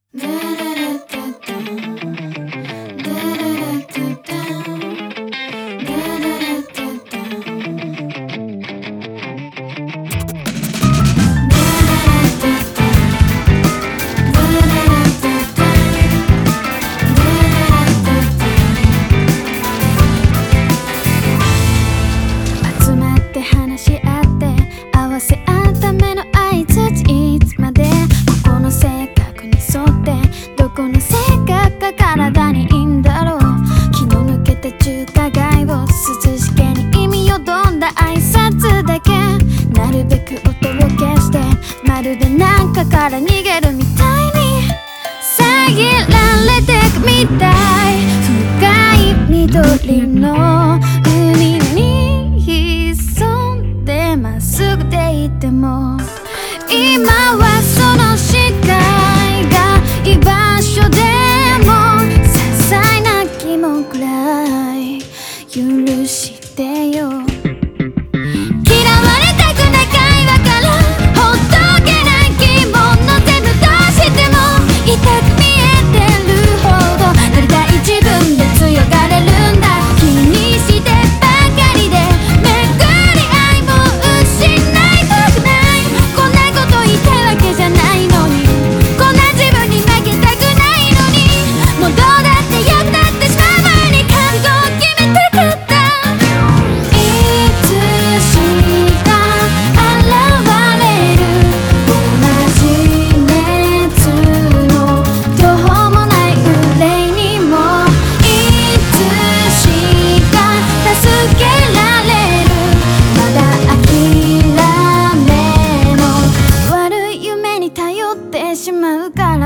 集まって話し合って合わせ合うための挨拶、いつまでここの性格に沿ってどこの性格が体にいいんだろう。気の抜けた中華街を涼しげに意味をどんだ挨拶だけ、なるべく音を消してまるでなんかから逃げるみたいに遮られてくみたい。深い緑の海に潜んでまっすぐでいても、今はその視界が居場所でも些細な疑問くらい許してよ。嫌われたくない会話からほっとけない疑問の全部どうしても痛く見えてるほどなりたい自分で強がれるんだ。気にしてばかりでめぐり愛も失いたくない。こんなこと言いたいわけじゃないのに、こんな自分に負けたくないのに、もうどうだってよくなってしまう前に覚悟を決めたかった。いつしか現れる同じ熱の途方もない憂いにも、いつしか助けられるまだ諦めの悪い夢に頼ってしまうから。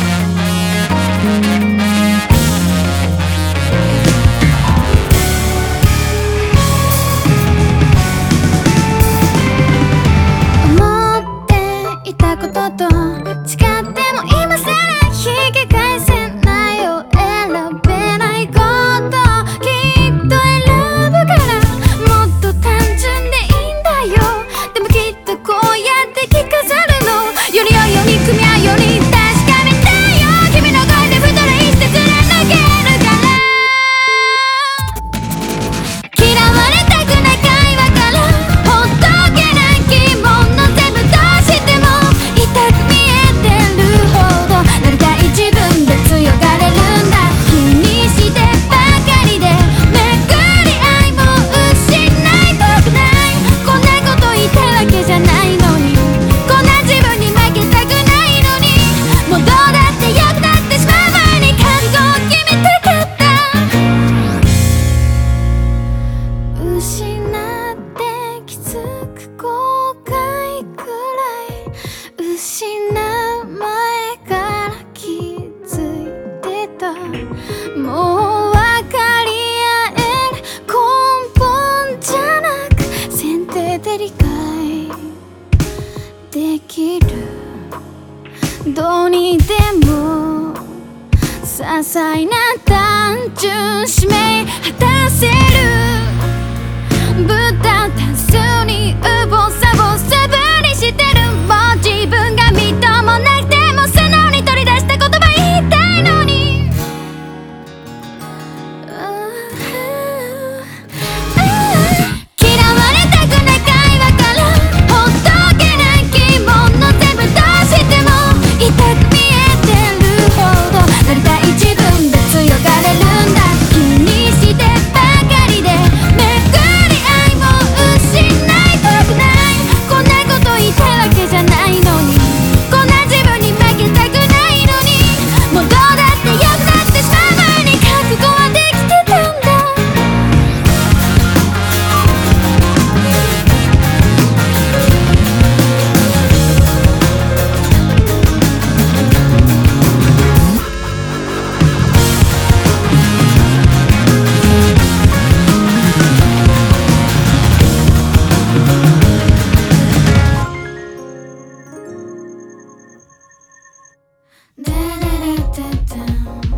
思っていたことと違っても今さら引き返せないよ。選べないこときっと選ぶから、もっと単純でいいんだよ。でもきっとこうやって着飾るのより良いように組み合うように確かめたいよ。君の声で太いして貫けるから、嫌われたくない会話からほっとけない疑問の全部どうしても痛く見えてるほどなりたい自分で強がれるんだ。気にしてばかりでめぐり愛も失いたくない。こんなこと言いたいわけじゃないのに、こんな自分に負けたくないのに、もうどうだってよくなってしまう前に覚悟を決めたかった。失って気づく後悔くらい失う前から気づいてた。もう分かり合える根本じゃなく先手で理解できる。どうにでも些細な単純使命果たせる。ぶたたずにうぼさぼさぶりしてる。もう自分がみっともなくても素直に取り出した言葉言いたいのに、嫌われたくない会話からほっとけない疑問の全部どうしても痛く見えてるほどなりたい自分で強がれるんだ。気にしてばかりでめぐり愛も失いたくない。こんなこと言いたいわけじゃないのに、こんな自分に負けたくないのに、もうどうだってよくなってしまう前に覚悟はできてたんだ。Da da da da da.